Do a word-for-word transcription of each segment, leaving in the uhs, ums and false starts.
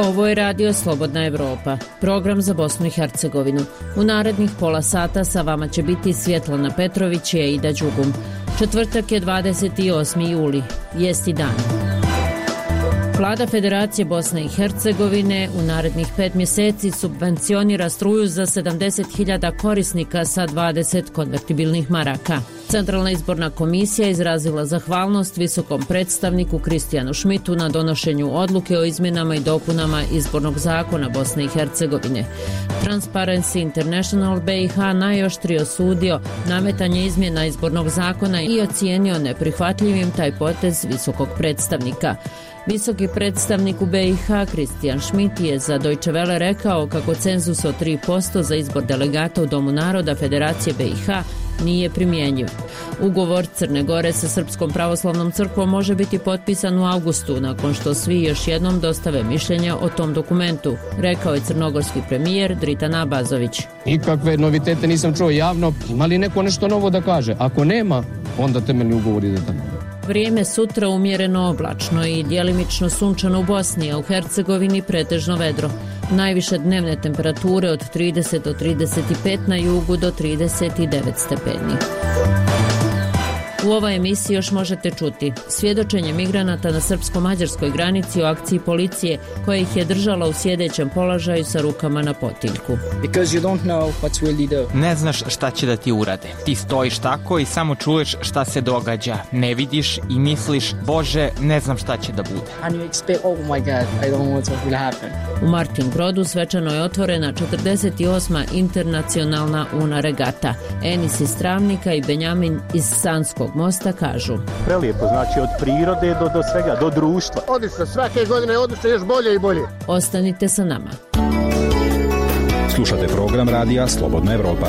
Ovo je Radio Slobodna Evropa, program za Bosnu i Hercegovinu. U narednih pola sata sa vama će biti Svjetlana Petrović i Aida Đugum. Četvrtak je dvadeset osmi juli, vijesti dan. Vlada Federacije Bosne i Hercegovine u narednih pet mjeseci subvencionira struju za sedamdeset hiljada korisnika sa dvadeset konvertibilnih maraka. Centralna izborna komisija izrazila zahvalnost visokom predstavniku Kristijanu Šmitu na donošenju odluke o izmjenama i dopunama izbornog zakona Bosne i Hercegovine. Transparency International B i H najoštrije osudio nametanje izmjena izbornog zakona i ocijenio neprihvatljivim taj potez visokog predstavnika. Visoki predstavnik u B i H Kristijan Šmit je za Deutsche Welle rekao kako cenzus od tri posto za izbor delegata u Domu naroda Federacije B i H nije primjenjiv. Ugovor Crne Gore sa Srpskom pravoslavnom crkvom može biti potpisan u avgustu, nakon što svi još jednom dostave mišljenja o tom dokumentu, rekao je crnogorski premijer Dritan Abazović. Nikakve novitete nisam čuo javno, ima li neko nešto novo da kaže? Ako nema, onda temeljni ugovor ide tako. Vrijeme sutra umjereno oblačno i djelimično sunčano u Bosni, a u Hercegovini pretežno vedro. Najviše dnevne temperature od trideset do trideset pet, na jugu do trideset devet stepeni. U ovoj emisiji još možete čuti svjedočenje migranata na srpsko-mađarskoj granici o akciji policije koja ih je držala u sjedećem položaju sa rukama na potiljku. Ne znaš šta će da ti urade. Ti stojiš tako i samo čuješ šta se događa. Ne vidiš i misliš, Bože, ne znam šta će da bude. U Martin Brodu svečano je otvorena četrdeset osma internacionalna una regata. Enis iz Travnika i Benjamin iz Sanskog mosta kažu. Prelijepo, znači od prirode do, do svega, do društva. Odlično, svake godine odlično, još bolje i bolje. Ostanite sa nama. Slušate program radija Slobodna Evropa.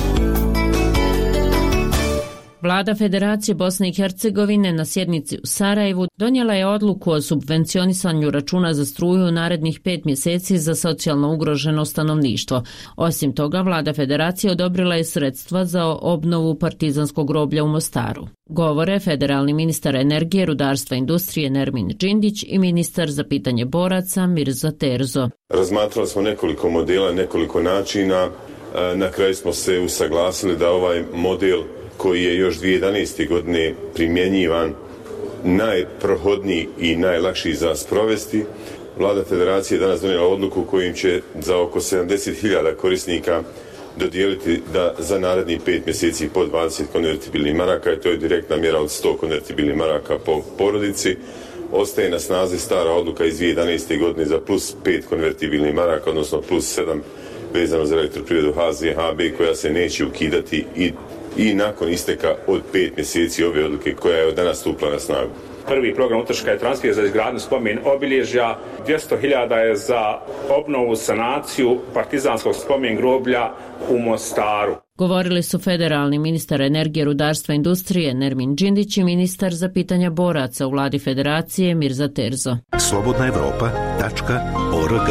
Vlada Federacije Bosne i Hercegovine na sjednici u Sarajevu donijela je odluku o subvencionisanju računa za struju u narednih pet mjeseci za socijalno ugroženo stanovništvo. Osim toga, Vlada Federacije odobrila je sredstva za obnovu partizanskog groblja u Mostaru. Govore federalni ministar energije, rudarstva i industrije Nermin Džindić i ministar za pitanje boraca Mirza Terzo. Razmatrali smo nekoliko modela, nekoliko načina. Na kraju smo se usaglasili da ovaj model koji je još dvije tisuće jedanaeste. godine primjenjivan, najprohodniji i najlakši za sprovesti. Vlada Federacije danas donijela odluku kojim će za oko sedamdeset hiljada korisnika dodijeliti da za narednih pet mjeseci po dvadeset konvertibilnih maraka, i to je direktna mjera od sto konvertibilnih maraka po porodici. Ostaje na snazi stara odluka iz dvije tisuće jedanaeste. godine za plus pet konvertibilnih maraka, odnosno plus sedam vezano za elektroprivredu H Z H B, koja se neće ukidati i i nakon isteka od pet mjeseci ove odluke koja je od danas stupila na snagu. Prvi program utroška je transfer za izgradnju spomen obilježja, dvjesto hiljada je za obnovu, sanaciju partizanskog spomen groblja u Mostaru. Govorili su federalni ministar energije, rudarstva i industrije Nermin Džindić i ministar za pitanja boraca u vladi Federacije Mirza Terzo. slobodna evropa tačka org.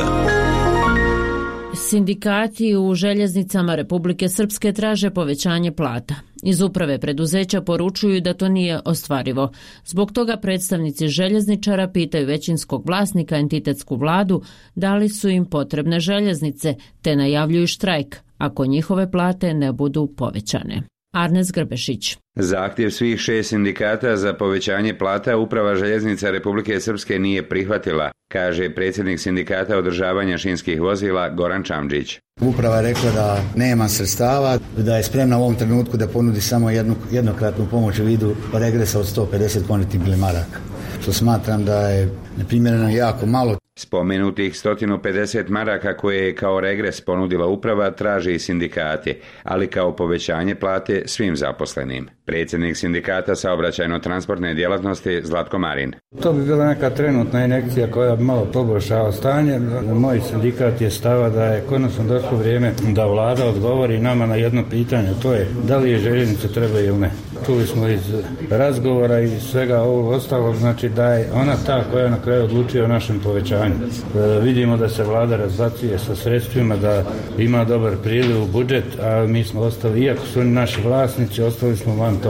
Sindikati u željeznicama Republike Srpske traže povećanje plata. Iz uprave preduzeća poručuju da to nije ostvarivo. Zbog toga predstavnici željezničara pitaju većinskog vlasnika, entitetsku vladu, da li su im potrebne željeznice, te najavljuju štrajk ako njihove plate ne budu povećane. Arnes Grbešić. Zahtjev svih šest sindikata za povećanje plata Uprava željeznica Republike Srpske nije prihvatila, kaže predsjednik sindikata održavanja šinskih vozila Goran Čamđić. Uprava je rekla da nema sredstava, da je spremna u ovom trenutku da ponudi samo jednu, jednokratnu pomoć u vidu regresa od sto pedeset konvertibilnih maraka, što smatram da je neprimjereno jako malo. Spomenutih sto pedeset maraka koje je kao regres ponudila uprava traži i sindikati, ali kao povećanje plate svim zaposlenim. Predsjednik sindikata saobraćajno-transportne djelatnosti Zlatko Marin. To bi bila neka trenutna injekcija koja bi malo poboljšala stanje. Moj sindikat je stava da je konačno došlo vrijeme da vlada odgovori nama na jedno pitanje, to je da li je željeznice treba ili ne. Čuli smo iz razgovora i svega ovog ostalog, znači da je ona ta koja na kraju odlučuje o našem povećanju. E, vidimo da se vlada razbacuje sa sredstvima, da ima dobar priliv u budžet, a mi smo ostali, iako su oni naši vlasnici, ostali smo van toga.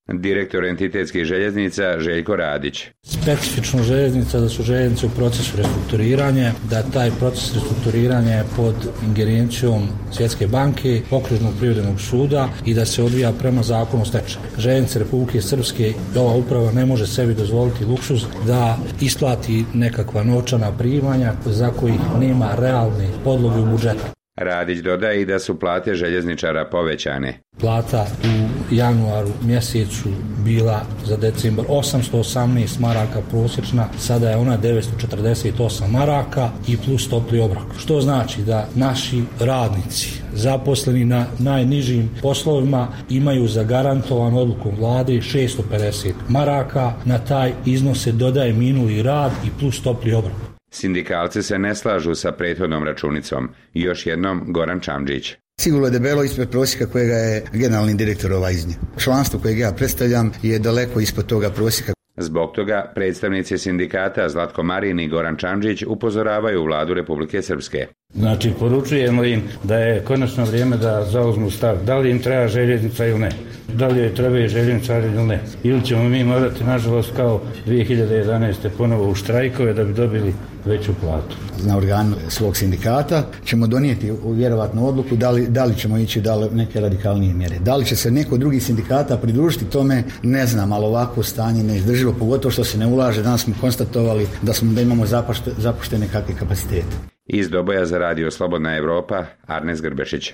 Direktor entitetskih željeznica Željko Radić. Specifično željeznica da su željeznice u procesu restrukturiranja, da taj proces restrukturiranja je pod ingerencijom Svjetske banke, Okružnog privrednog suda i da se odvija prema zakonu o stečaju. Željeznice Republike Srpske i ova uprava ne može sebi dozvoliti luksuz da isplati nekakva novčana primanja za kojih nema realne podloge u budžetu. Radić dodaje i da su plate željezničara povećane. Plata u januaru mjesecu bila za decembar osamsto osamnaest maraka prosječna, sada je ona devetsto četrdeset osam maraka i plus topli obrok. Što znači da naši radnici zaposleni na najnižim poslovima imaju zagarantovan odlukom vlade šesto pedeset maraka, na taj iznos se dodaje minuli rad i plus topli obrok. Sindikalci se ne slažu sa prethodnom računicom. Još jednom Goran Čamđić. Sigurno je debelo ispred prosjeka kojega je generalni direktor ova iznio. Članstvo kojeg ja predstavljam je daleko ispod toga prosjeka. Zbog toga predstavnici sindikata Zlatko Marin i Goran Čamđić upozoravaju vladu Republike Srpske. Znači, poručujemo im da je konačno vrijeme da zauzmu stav. Da li im treba željeznica ili ne? Da li joj trebaju željezničari ili ne? Ili ćemo mi morati, nažalost, kao dvije hiljade jedanaeste ponovo u štrajkove da bi dobili veću platu. Na organu svog sindikata ćemo donijeti vjerovatnu odluku da li, da li ćemo ići da li neke radikalnije mjere. Da li će se neko drugi sindikata pridružiti tome, ne znam, ali ovako stanje neizdrživo, pogotovo što se ne ulaže. Danas smo konstatovali da, smo, da imamo zapušte, zapuštene kakve kapacitete. Iz Doboja za radio Slobodna Evropa, Arnes Grbešić.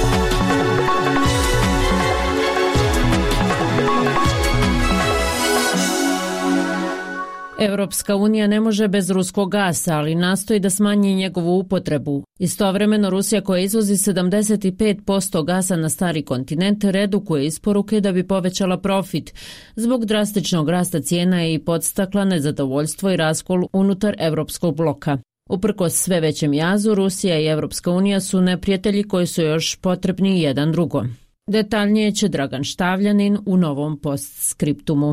Evropska unija ne može bez ruskog gasa, ali nastoji da smanji njegovu upotrebu. Istovremeno Rusija, koja izvozi sedamdeset pet posto gasa na stari kontinent, redukuje isporuke da bi povećala profit. Zbog drastičnog rasta cijena je i podstakla nezadovoljstvo i raskol unutar evropskog bloka. Uprkos sve većem jazu, Rusija i Evropska unija su neprijatelji koji su još potrebni jedan drugom. Detaljnije će Dragan Štavljanin u novom postskriptumu.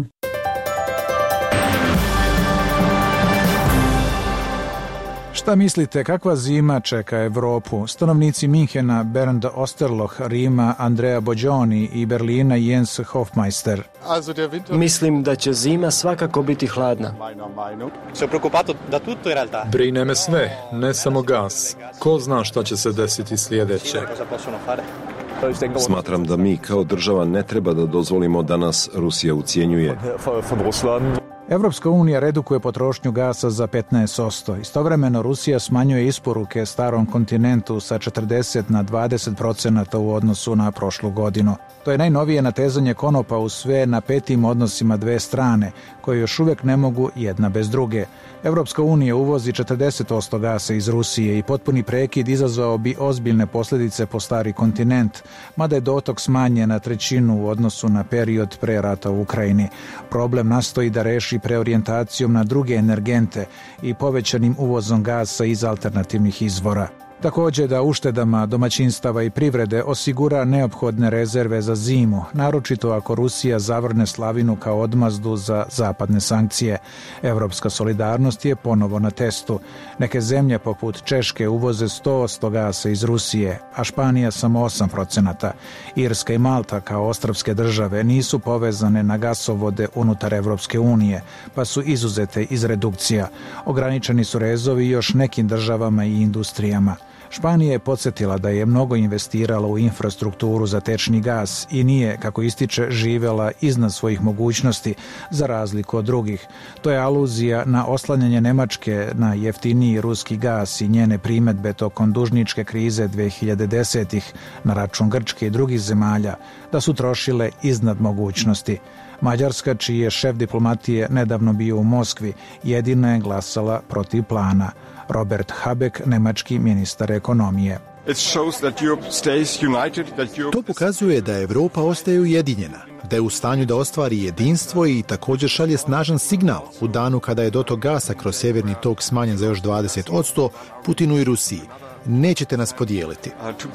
Šta mislite, kakva zima čeka Evropu? Stanovnici Minhena Bernd Osterloh, Rima Andrea Boggioni i Berlina Jens Hofmeister. Mislim da će zima svakako biti hladna. Brine me sve, ne samo gas. Ko zna šta će se desiti sljedeće? Smatram da mi kao država ne treba da dozvolimo da nas Rusija ucijenjuje. Evropska unija redukuje potrošnju gasa za petnaest posto. Istovremeno Rusija smanjuje isporuke starom kontinentu sa četrdeset na dvadeset procenata u odnosu na prošlu godinu. To je najnovije natezanje konopa u sve napetim odnosima dve strane, koje još uvijek ne mogu jedna bez druge. Evropska unija uvozi četrdeset posto gasa iz Rusije i potpuni prekid izazvao bi ozbiljne posljedice po stari kontinent, mada je dotok smanjen na trećinu u odnosu na period pre rata u Ukrajini. Problem nastoji da reši preorijentacijom na druge energente i povećanim uvozom gasa iz alternativnih izvora. Također da uštedama domaćinstava i privrede osigura neophodne rezerve za zimu, naročito ako Rusija zavrne slavinu kao odmazdu za zapadne sankcije. Evropska solidarnost je ponovo na testu. Neke zemlje poput Češke uvoze sto posto gasa iz Rusije, a Španija samo osam procenata. Irska i Malta kao ostrvske države nisu povezane na gasovode unutar Evropske unije, pa su izuzete iz redukcija. Ograničeni su rezovi još nekim državama i industrijama. Španija je podsjetila da je mnogo investirala u infrastrukturu za tečni gas i nije, kako ističe, živjela iznad svojih mogućnosti za razliku od drugih. To je aluzija na oslanjanje Nemačke na jeftiniji ruski gas i njene primedbe tokom dužničke krize dve hiljade desetih na račun Grčke i drugih zemalja da su trošile iznad mogućnosti. Mađarska, čiji je šef diplomatije nedavno bio u Moskvi, jedina je glasala protiv plana. Robert Habeck, nemački ministar ekonomije. To pokazuje da Evropa ostaje ujedinjena, da je u stanju da ostvari jedinstvo i također šalje snažan signal u danu kada je dotok gasa kroz sjeverni tok smanjen za još dvadeset posto Putinu i Rusiji. Nećete nas podijeliti.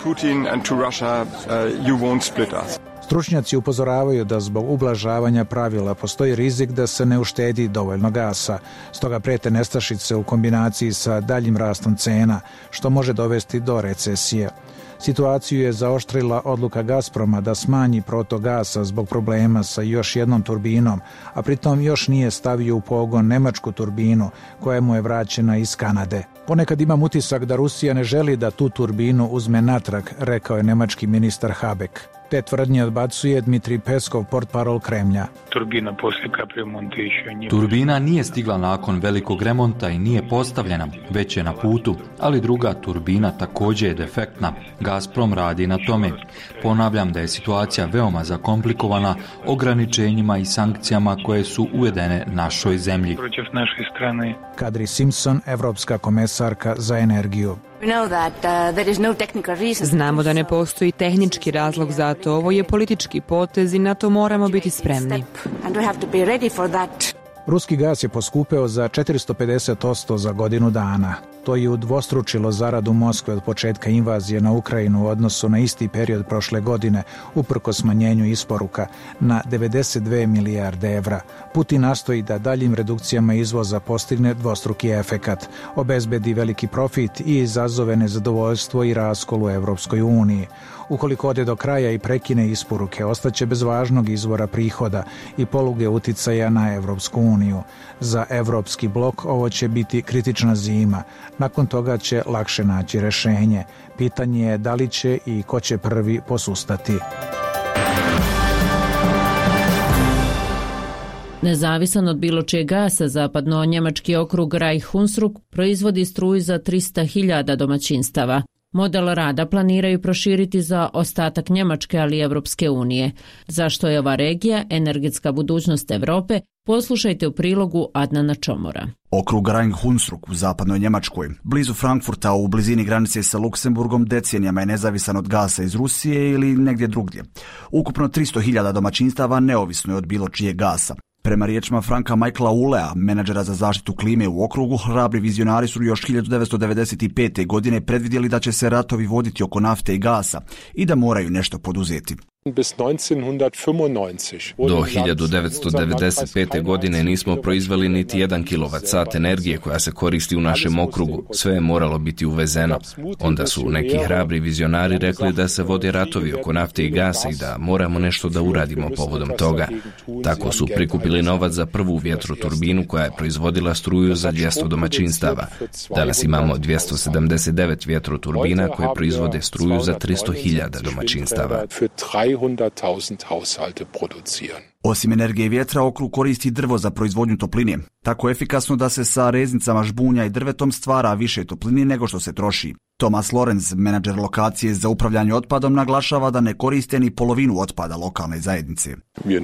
Stručnjaci upozoravaju da zbog ublažavanja pravila postoji rizik da se ne uštedi dovoljno gasa, stoga prete nestašice u kombinaciji sa daljim rastom cena, što može dovesti do recesije. Situaciju je zaoštrila odluka Gazproma da smanji protok gasa zbog problema sa još jednom turbinom, a pritom još nije stavio u pogon nemačku turbinu koja mu je vraćena iz Kanade. Ponekad imam utisak da Rusija ne želi da tu turbinu uzme natrag, rekao je nemački ministar Habeck. Te tvrdnje odbacuje Dmitrij Peskov, portparol Kremlja. Turbina poslije kapremonta еще nije... Turbina nije stigla nakon velikog remonta i nije postavljena, već je na putu, ali druga turbina također je defektna. Gazprom radi na tome. Ponavljam da je situacija veoma zakomplikovana ograničenjima i sankcijama koje su uvedene našoj zemlji. Protiv naše strane. Kadri Simpson, evropska komesarka za energiju. Znamo da ne postoji tehnički razlog za to, ovo je politički potez i na to moramo biti spremni. Ruski gas je poskupeo za četiristo pedeset posto za godinu dana. To je udvostručilo zaradu Moskve od početka invazije na Ukrajinu u odnosu na isti period prošle godine, uprkos smanjenju isporuka na devedeset dve milijarde evra. Putin nastoji da daljim redukcijama izvoza postigne dvostruki efekat, obezbedi veliki profit i izazove nezadovoljstvo i raskol u Evropskoj uniji. Ukoliko ode do kraja i prekine isporuke, ostaće bez važnog izvora prihoda i poluge uticaja na Evropsku uniju. Za Evropski blok ovo će biti kritična zima. Nakon toga će lakše naći rešenje. Pitanje je da li će i ko će prvi posustati. Nezavisan od bilo čijeg gasa, zapadno-njemački okrug Reich-Hunsrück proizvodi struju za trista hiljada domaćinstava. Model rada planiraju proširiti za ostatak Njemačke, ali i Evropske unije. Zašto je ova regija energetska budućnost Europe? Poslušajte u prilogu Adnana Čomora. Okrug Reich-Hunsrück u zapadnoj Njemačkoj, blizu Frankfurta u blizini granice sa Luksemburgom, decenijama je nezavisan od gasa iz Rusije ili negdje drugdje. Ukupno tristo hiljada domaćinstava neovisno je od bilo čijeg gasa. Prema riječima Franka Michaela Ulea, menadžera za zaštitu klime u okrugu, hrabri vizionari su još hiljadu devetsto devedeset pete. godine predvidjeli da će se ratovi voditi oko nafte i gasa i da moraju nešto poduzeti. Do hiljadu devetsto devedeset pete. godine nismo proizveli niti jedan kilovat sat energije koja se koristi u našem okrugu. Sve je moralo biti uvezeno. Onda su neki hrabri vizionari rekli da se vode ratovi oko nafte i gasa i da moramo nešto da uradimo povodom toga. Tako su prikupili novac za prvu vjetroturbinu koja je proizvodila struju za dvjesto domaćinstava. Danas imamo dvjesto sedamdeset devet vjetroturbina koje proizvode struju za tristo hiljada domaćinstava. Osim energije vjetra, okrug koristi drvo za proizvodnju topline. Tako efikasno da se sa reznicama žbunja i drvetom stvara više topline nego što se troši. Thomas Lorenz, menadžer lokacije za upravljanje otpadom, naglašava da ne koriste ni polovinu otpada lokalne zajednice.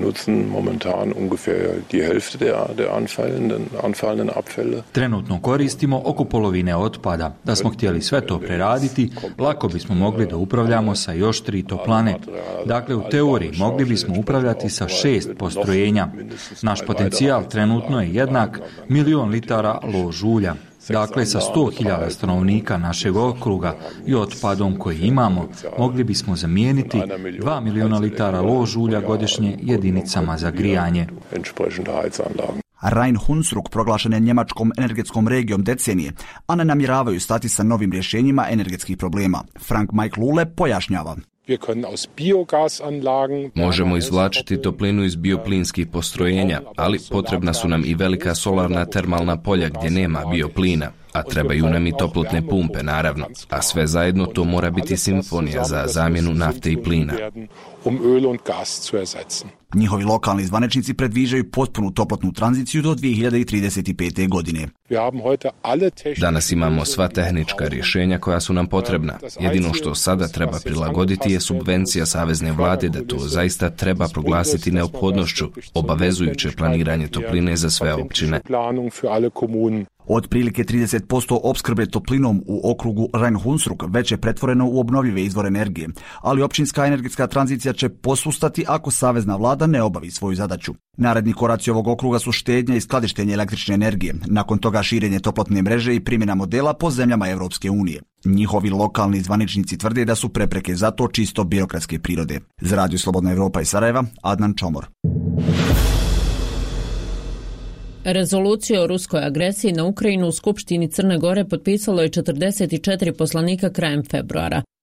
Trenutno koristimo oko polovine otpada. Da smo htjeli sve to preraditi, lako bismo mogli da upravljamo sa još tri toplane. Dakle, u teoriji mogli bismo upravljati sa šest postrojenja. Naš potencijal trenutno je jednak milion litara lož ulja. Dakle, sa sto hiljada stanovnika našeg okruga i otpadom koji imamo, mogli bismo zamijeniti dva miliona litara lož ulja godišnje jedinicama za grijanje. Rhein-Hunsrück proglašen je njemačkom energetskom regijom decenije, a ne namjeravaju stati sa novim rješenjima energetskih problema. Frank Michael Lule pojašnjava. Možemo izvlačiti toplinu iz bioplinskih postrojenja, ali potrebna su nam i velika solarna termalna polja gdje nema bioplina, a trebaju nam i toplotne pumpe, naravno. A sve zajedno to mora biti simfonija za zamjenu nafte i plina. Njihovi lokalni zvaničnici predviđaju potpunu toplotnu tranziciju do dvije hiljade trideset pete. godine. Danas imamo sva tehnička rješenja koja su nam potrebna. Jedino što sada treba prilagoditi je subvencija savezne vlade da to zaista treba proglasiti neophodnošću, obavezujuće planiranje topline za sve općine. Otprilike trideset posto opskrbe toplinom u okrugu Rhein-Hunsrück već je pretvoreno u obnovljive izvore energije, ali općinska energetska tranzicija će posustati ako savezna vlada ne obavi svoju zadaću. Naredni koraci ovog okruga su štednja i skladištenje električne energije, nakon toga širenje toplotne mreže i primjena modela po zemljama Europske unije. Njihovi lokalni zvaničnici tvrde da su prepreke za to čisto birokratske prirode. Za Radio Slobodna Evropa iz Sarajeva, Adnan Čomor. Rezoluciju o ruskoj agresiji na Ukrajinu u Skupštini Crne Gore potpisalo je četrdeset četiri poslanika krajem februara.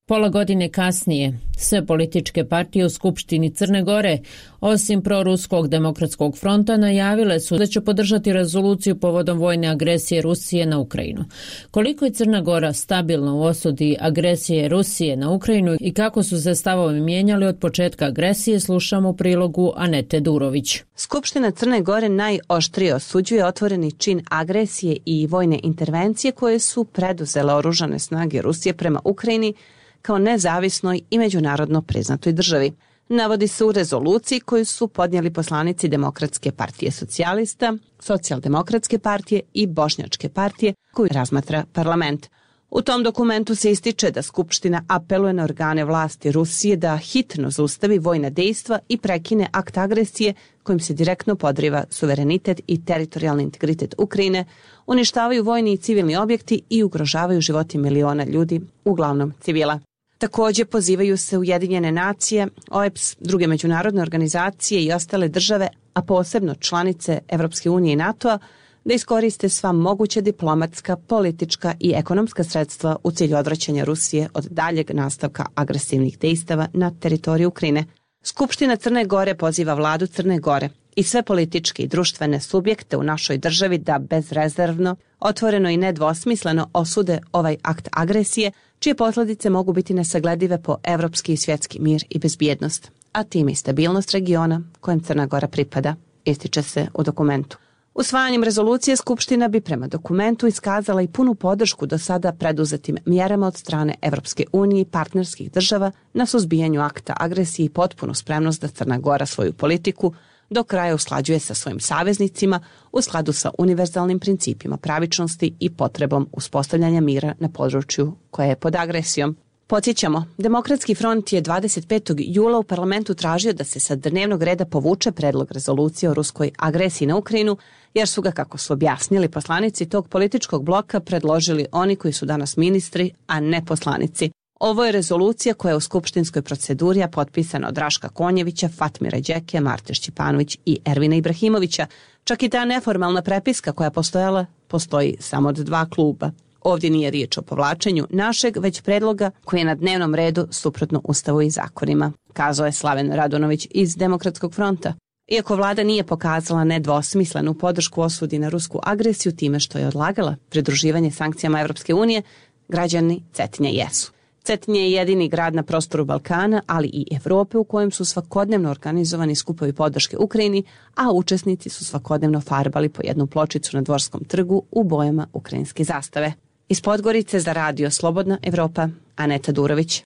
Pola godine kasnije, sve političke partije u Skupštini Crne Gore, osim proruskog demokratskog fronta, najavile su da će podržati rezoluciju povodom vojne agresije Rusije na Ukrajinu. Koliko je Crna Gora stabilna u osudi agresije Rusije na Ukrajinu i kako su se stavovi mijenjali od početka agresije, slušamo u prilogu Anete Durović. Skupština Crne Gore najoštrije osuđuje otvoreni čin agresije i vojne intervencije koje su preduzele oružane snage Rusije prema Ukrajini kao nezavisnoj i međunarodno priznatoj državi. Navodi se u rezoluciji koju su podnijeli poslanici Demokratske partije socijalista, Socijaldemokratske partije i Bošnjačke partije koju razmatra parlament. U tom dokumentu se ističe da Skupština apeluje na organe vlasti Rusije da hitno zaustavi vojna dejstva i prekine akt agresije kojim se direktno podriva suverenitet i teritorijalni integritet Ukrajine, uništavaju vojni i civilni objekti i ugrožavaju životi miliona ljudi, uglavnom civila. Također pozivaju se Ujedinjene nacije, O E B S, druge međunarodne organizacije i ostale države, a posebno članice Evropske unije i NATO-a, da iskoriste sva moguća diplomatska, politička i ekonomska sredstva u cilju odvraćanja Rusije od daljeg nastavka agresivnih dejstava na teritoriju Ukrajine. Skupština Crne Gore poziva vladu Crne Gore i sve političke i društvene subjekte u našoj državi da bezrezervno, otvoreno i nedvosmisleno osude ovaj akt agresije, čije posljedice mogu biti nesagledive po evropski i svjetski mir i bezbjednost, a time i stabilnost regiona kojem Crna Gora pripada, ističe se u dokumentu. Usvajanjem rezolucije Skupština bi prema dokumentu iskazala i punu podršku do sada preduzetim mjerama od strane Evropske unije i partnerskih država na suzbijanju akta agresije i potpunu spremnost da Crna Gora svoju politiku do kraja usklađuje sa svojim saveznicima u skladu sa univerzalnim principima pravičnosti i potrebom uspostavljanja mira na području koje je pod agresijom. Podsjećamo, Demokratski front je dvadeset petog jula u parlamentu tražio da se sa dnevnog reda povuče predlog rezolucije o ruskoj agresiji na Ukrajinu, jer su ga, kako su objasnili poslanici tog političkog bloka, predložili oni koji su danas ministri, a ne poslanici. Ovo je rezolucija koja je u skupštinskoj proceduri a potpisana od Raška Konjevića, Fatmira Đekija, Marte Šćipanović i Ervina Ibrahimovića. Čak i ta neformalna prepiska koja je postojala, postoji samo od dva kluba. Ovdje nije riječ o povlačenju našeg, već predloga koji je na dnevnom redu suprotno Ustavu i zakonima, kazao je Slaven Radonović iz Demokratskog fronta. Iako vlada nije pokazala nedvosmislenu podršku osudi na rusku agresiju time što je odlagala pridruživanje sankcijama Evropske unije, građani Cetinja jesu. Cetinje je jedini grad na prostoru Balkana, ali i Evrope u kojem su svakodnevno organizovani skupovi podrške Ukrajini, a učesnici su svakodnevno farbali po jednu pločicu na Dvorskom trgu u bojama ukrajinske zastave. Iz Podgorice za radio Slobodna Evropa, Aneta Durović.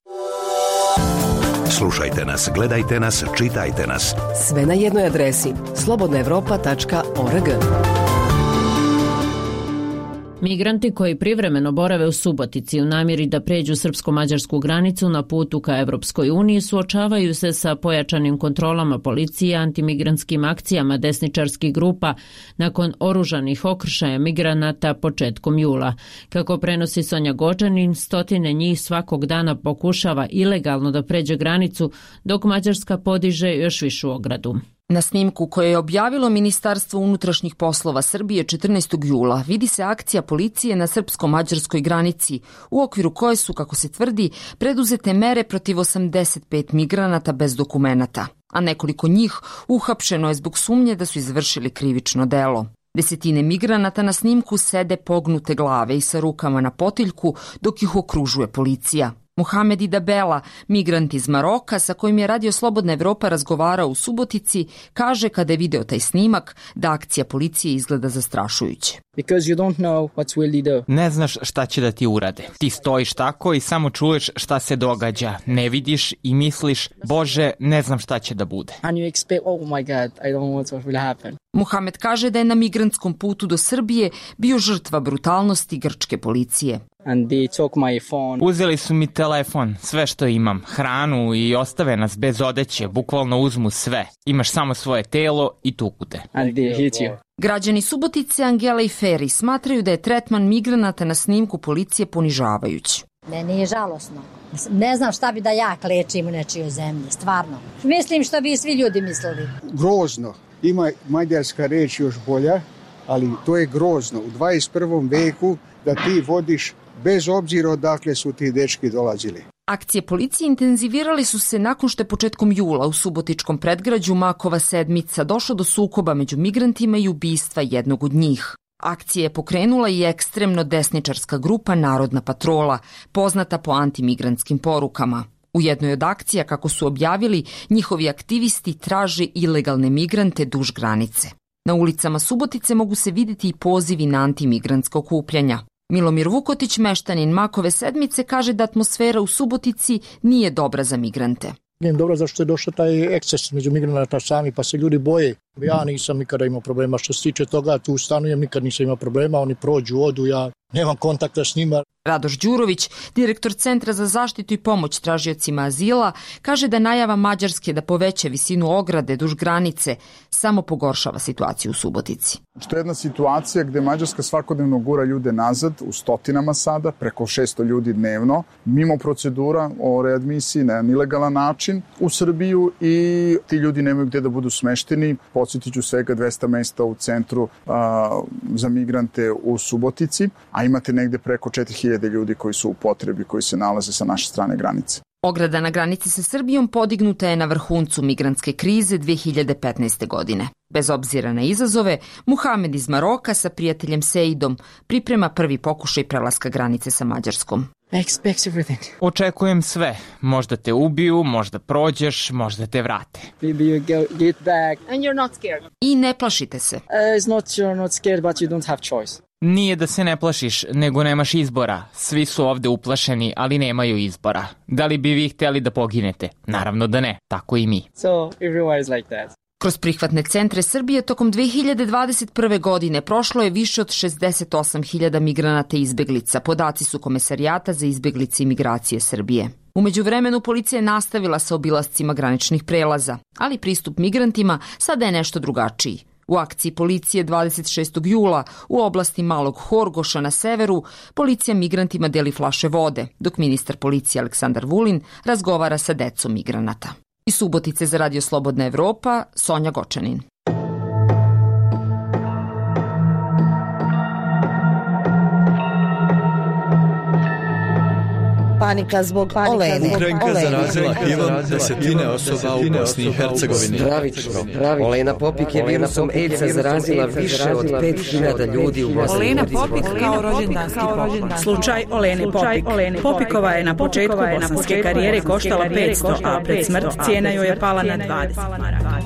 Slušajte nas, gledajte nas, čitajte nas. Sve na jednoj adresi slobodna evropa tačka org. Migranti koji privremeno borave u Subotici u namjeri da pređu srpsko-mađarsku granicu na putu ka Evropskoj uniji suočavaju se sa pojačanim kontrolama policije, antimigrantskim akcijama desničarskih grupa nakon oružanih okršaja migranata početkom jula. Kako prenosi Sonja Gođanin, stotine njih svakog dana pokušava ilegalno da pređe granicu, dok Mađarska podiže još višu ogradu. Na snimku koje je objavilo Ministarstvo unutrašnjih poslova Srbije četrnaestog jula vidi se akcija policije na srpsko-mađarskoj granici, u okviru koje su, kako se tvrdi, preduzete mere protiv osamdeset pet migranata bez dokumenata, a nekoliko njih uhapšeno je zbog sumnje da su izvršili krivično delo. Desetine migranata na snimku sede pognute glave i sa rukama na potiljku dok ih okružuje policija. Mohamed Idabela, migrant iz Maroka sa kojim je Radio Slobodna Evropa razgovarao u Subotici, kaže kada je video taj snimak da akcija policije izgleda zastrašujuće. Ne znaš šta će da ti urade. Ti stojiš tako i samo čuješ šta se događa. Ne vidiš i misliš, Bože, ne znam šta će da bude. Mohamed kaže da je na migrantskom putu do Srbije bio žrtva brutalnosti grčke policije. Uzeli su mi telefon, sve što imam, hranu i ostave nas bez odeće, bukvalno uzmu sve. Imaš samo svoje telo i tuku te. Građani Subotice, Angela i Feri smatraju da je tretman migranata na snimku policije ponižavajući. Meni je žalosno. Ne znam šta bi da ja klečim u nečijoj zemlji, stvarno. Mislim što bi svi ljudi mislili. Grozno. Ima mađarska reč još bolja, ali to je grozno. U dvadeset prvom veku da ti vodiš bez obzira odakle su ti dečki dolazili. Akcije policije intenzivirali su se nakon što je početkom jula u subotičkom predgrađu Makova sedmica došlo do sukoba među migrantima i ubistva jednog od njih. Akcije je pokrenula i ekstremno desničarska grupa Narodna patrola, poznata po antimigrantskim porukama. U jednoj od akcija, kako su objavili, njihovi aktivisti traže ilegalne migrante duž granice. Na ulicama Subotice mogu se vidjeti i pozivi na antimigrantska okupljanja. Milomir Vukotić, meštanin Makove sedmice, kaže da atmosfera u Subotici nije dobra za migrante. Nije dobro zašto je došao taj eksces među migranata sami, pa se ljudi boje. Ja nisam nikada imao problema što se tiče toga, tu stanujem, nikad nisam imao problema, oni prođu, odu, ja nemam kontakta s njima. Radoš Đurović, direktor Centra za zaštitu i pomoć tražiocima azila, kaže da najava Mađarske da poveća visinu ograde duž granice samo pogoršava situaciju u Subotici. To je jedna situacija gde Mađarska svakodnevno gura ljude nazad, u stotinama sada, preko šesto ljudi dnevno, mimo procedura o readmisiji na ilegalan način u Srbiju i ti ljudi nemaju gde da budu smešteni. Podsjetit ću svega dvesta mesta u centru a, za migrante u Subotici, a imate negde preko četiri hiljade ljudi koji su u potrebi, koji se nalaze sa naše strane granice. Ograda na granici sa Srbijom podignuta je na vrhuncu migrantske krize dve hiljade petnaeste. godine. Bez obzira na izazove, Muhamed iz Maroka sa prijateljem Seidom priprema prvi pokušaj prelaska granice sa Mađarskom. Očekujem sve. Možda te ubiju, možda prođeš, možda te vrate. I ne plašite se. Nije da se ne plašiš, nego nemaš izbora. Svi su ovde uplašeni, ali nemaju izbora. Da li bi vi htjeli da poginete? Naravno da ne, tako i mi. So, everywhere is like that. Kroz prihvatne centre Srbije tokom dve hiljade dvadeset prve. godine prošlo je više od šezdeset osam hiljada migranata i izbeglica. Podaci su Komesarijata za izbeglice i migracije Srbije. U međuvremenu policija je nastavila sa obilascima graničnih prelaza, ali pristup migrantima sada je nešto drugačiji. U akciji policije dvadeset šestog jula u oblasti Malog Horgoša na severu policija migrantima deli flaše vode, dok ministar policije Aleksandar Vulin razgovara sa decom migranata. Iz Subotice za Radio Slobodna Evropa, Sonja Gočanin. Panika zbog Olene. Ukrajinka zarazila hivom desetine osoba u Bosni i Hercegovini. Stravično. Olena Popik je virusom AIDS-a zarazila više od pet hiljada ljudi u Bosni. Olena Popik kao rođendanski poklon. Slučaj Olene Popik. Popikova je na početku bosanske karijere koštala petsto, a pred smrt cijena joj je pala na dvadeset maraka.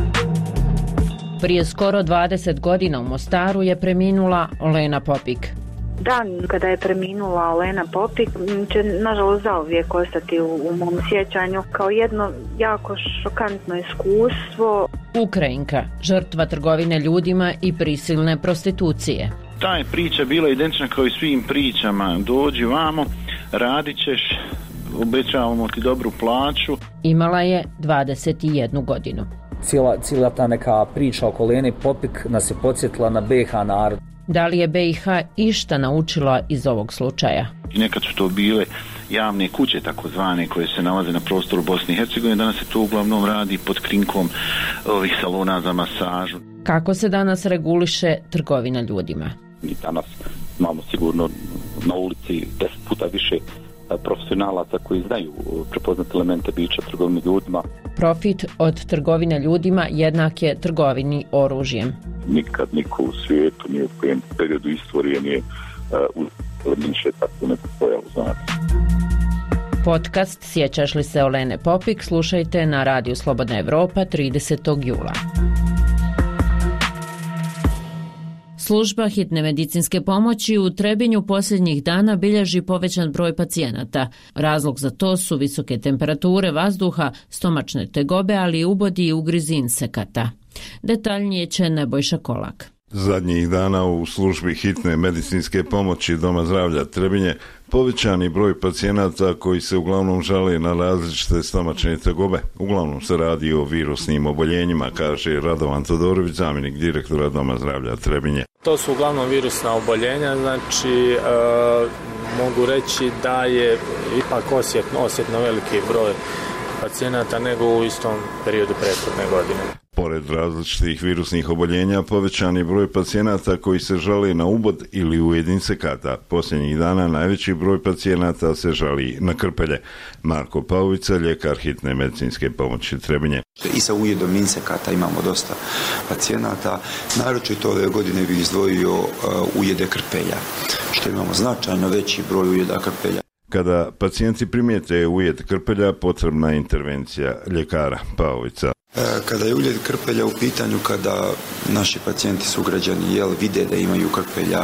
Prije skoro dvadeset godina u Mostaru je preminula Olena Popik. Dan kada je preminula Olena Popik će nažalost zauvijek ostati u, u mom sjećanju kao jedno jako šokantno iskustvo. Ukrajinka, žrtva trgovine ljudima i prisilne prostitucije. Ta je priča bila identična kao i svim pričama. Dođi vamo, radit ćeš, obećavamo ti dobru plaću. Imala je dvadeset jednu godinu. Cijela, cijela ta neka priča oko Olene Popik nas je podsjetila na be ha narod. Da li je be i ha išta naučila iz ovog slučaja? I nekad su to bile javne kuće takozvane koje se nalaze na prostoru Bosne i Hercegovine. Danas se to uglavnom radi pod krinkom ovih salona za masažu. Kako se danas reguliše trgovina ljudima? Mi danas imamo sigurno na ulici deset puta više profesionalaca koji znaju prepoznati elemente bića trgovine ljudima. Profit od trgovine ljudima jednak je trgovini oružjem. Nikad niko u svijetu nije u kojem periodu istorije nije uh, više tako ne postojalo, znate. Podcast Sjećaš li se Olene Popik slušajte na Radiju Slobodna Evropa tridesetog jula. Služba hitne medicinske pomoći u Trebinju posljednjih dana bilježi povećan broj pacijenata. Razlog za to su visoke temperature vazduha, stomačne tegobe, ali i ubodi i ugrizi insekata. Detaljnije će Nebojša Kolak. Zadnjih dana u službi hitne medicinske pomoći Doma zdravlja Trebinje povećani broj pacijenata koji se uglavnom žale na različite stomačne tegobe. Uglavnom se radi o virusnim oboljenjima, kaže Radovan Todorović, zamjenik direktora Doma zdravlja Trebinje. To su uglavnom virusna oboljenja, znači e, mogu reći da je ipak osjetno, osjetno veliki broj pacijenata nego u istom periodu prethodne godine. Pored različitih virusnih oboljenja, povećan je broj pacijenata koji se žale na ubod ili u insekata. Posljednjih dana najveći broj pacijenata se žali na krpelje. Marko Pauvica, ljekar hitne medicinske pomoći Trebinje. I sa ujedom insekata imamo dosta pacijenata. Naročito ove godine bih izdvojio ujede krpelja, što imamo značajno veći broj ujeda krpelja. Kada pacijenti primijete ujed krpelja, potrebna je intervencija ljekara. Pauvica. Kada je uljed krpelja u pitanju, kada naši pacijenti sugrađani jel, vide da imaju krpelja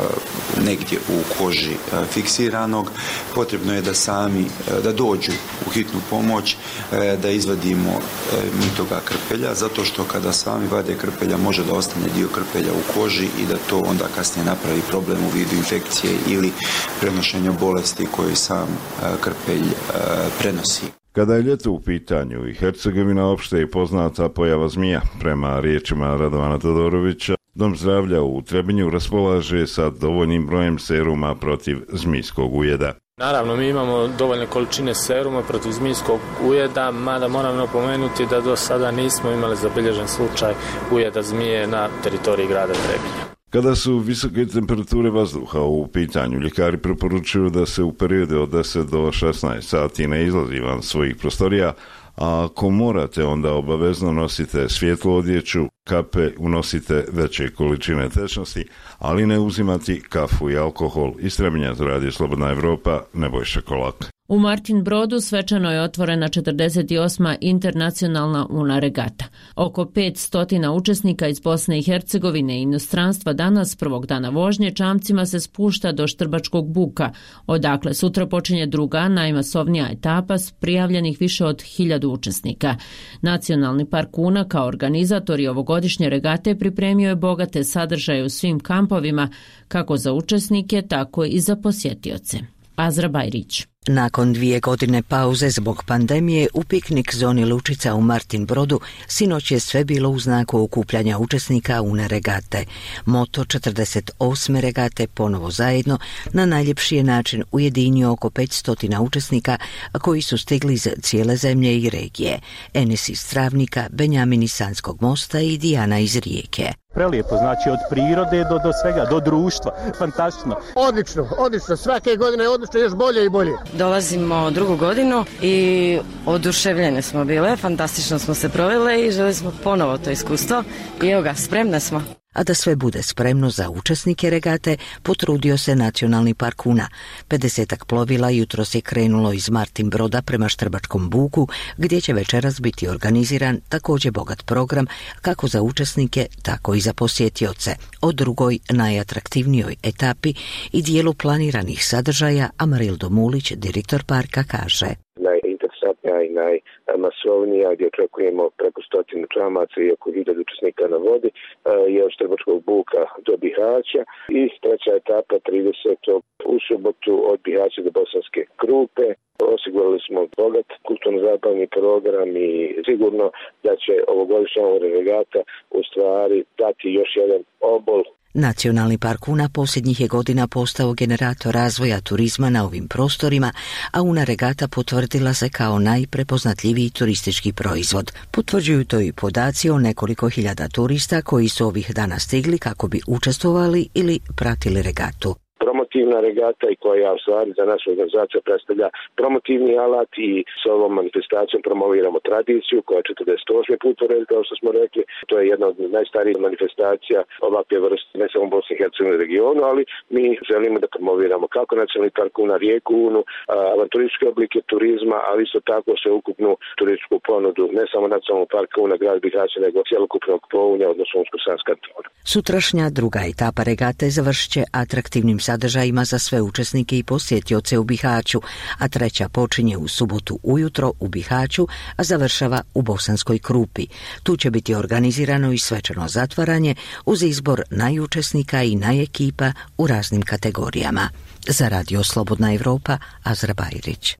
negdje u koži fiksiranog, potrebno je da sami da dođu u hitnu pomoć, da izvadimo mi toga krpelja, zato što kada sami vade krpelja može da ostane dio krpelja u koži i da to onda kasnije napravi problem u vidu infekcije ili prenošenja bolesti koje sam krpelj prenosi. Kada je ljeto u pitanju i Hercegovina opšte je poznata pojava zmija, prema riječima Radovana Todorovića, Dom zdravlja u Trebinju raspolaže sa dovoljnim brojem seruma protiv zmijskog ujeda. Naravno, mi imamo dovoljne količine seruma protiv zmijskog ujeda, mada moram napomenuti da do sada nismo imali zabilježen slučaj ujeda zmije na teritoriji grada Trebinja. Kada su visoke temperature vazduha u pitanju, ljekari preporučuju da se u periodu od deset do šesnaest sati ne izlazi van svojih prostorija, a ako morate, onda obavezno nosite svijetlu odjeću, kape, unosite veće količine tečnosti, ali ne uzimati kafu i alkohol. Iz Trebinja za Radio Slobodna Evropa, Nebojša Kolak. U Martin Brodu svečano je otvorena četrdeset osma internacionalna una regata. Oko petsto učesnika iz Bosne i Hercegovine i inostranstva danas, prvog dana vožnje, čamcima se spušta do Štrbačkog buka, odakle sutra počinje druga, najmasovnija etapa s prijavljenih više od hiljadu učesnika. Nacionalni park Una kao organizator i ovogodišnje regate pripremio je bogate sadržaje u svim kampovima, kako za učesnike, tako i za posjetioce. Azra Bajrić. Nakon dvije godine pauze zbog pandemije u piknik zoni Lučica u Martin Brodu sinoć je sve bilo u znaku okupljanja učesnika une regate. Moto četrdeset osme regate ponovo zajedno na najljepši je način ujedinio oko petsto učesnika koji su stigli iz cijele zemlje i regije. Enes iz Travnika, Benjamin iz Sanskog mosta i Dijana iz Rijeke. Prelijepo, znači od prirode do, do svega, do društva. Fantastično. Odlično, odlično. Svake godine je odlično, još bolje i bolje. Dolazimo drugu godinu i oduševljene smo bile, fantastično smo se provele i želi smo ponovo to iskustvo i evo ga, spremne smo. A da sve bude spremno za učesnike regate, potrudio se Nacionalni park Una. pedesetak plovila jutros je krenulo iz Martin Broda prema Štrbačkom buku, gdje će večeras biti organiziran također bogat program kako za učesnike, tako i za posjetioce. O drugoj, najatraktivnijoj etapi i dijelu planiranih sadržaja Amarildo Mulić, direktor parka, kaže. Najinteresantnija i najmasovnija, gdje očekujemo preko stotinu čamaca i oko hiljadu učesnika na vodi, je od Štrbačkog buka do Bihaća i treća etapa tridesetog u subotu od Bihaća do Bosanske Krupe. Osigurali smo bogat kulturno-zabavni program i sigurno da će ovogodišnja regata u stvari dati još jedan obol. Nacionalni park Una posljednjih je godina postao generator razvoja turizma na ovim prostorima, a Una regata potvrdila se kao najprepoznatljiviji turistički proizvod. Potvrđuju to i podaci o nekoliko hiljada turista koji su ovih dana stigli kako bi učestvovali ili pratili regatu. Promotivna regata i koja u stvari za našu organizaciju predstavlja promotivni alat i s ovom manifestacijom promoviramo tradiciju koja je četrdeset osmi put u redu, kao što smo rekli. To je jedna od najstarijih manifestacija ovakve vrste, ne samo u Bosni i Hercegovini regionu, ali mi želimo da promoviramo kako Nacionalni park Una, rijeku Unu, avanturističke oblike turizma, ali isto tako sveukupnu turističku ponudu, ne samo Nacionalnog parka Una, grad Bihać, nego cjelokupnog Pounja, odnosno Unsko-Sanska kantona. Sutrašnja druga etapa regate završit će atraktivnim sadržajima za sve učesnike i posjetioce u Bihaću, a treća počinje u subotu ujutro u Bihaću, a završava u Bosanskoj Krupi. Tu će biti organizirano i svečano zatvaranje uz izbor najučesnika i najekipa u raznim kategorijama. Za Radio Slobodna Evropa, Azra Bajrić.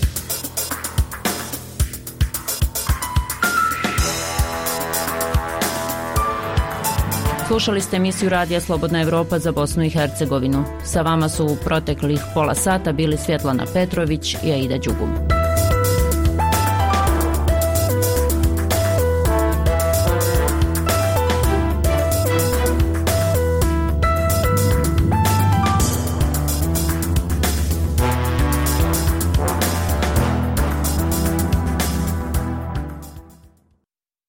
Slušali ste emisiju Radija Slobodna Evropa za Bosnu i Hercegovinu. Sa vama su u proteklih pola sata bili Svjetlana Petrović i Aida Đugum.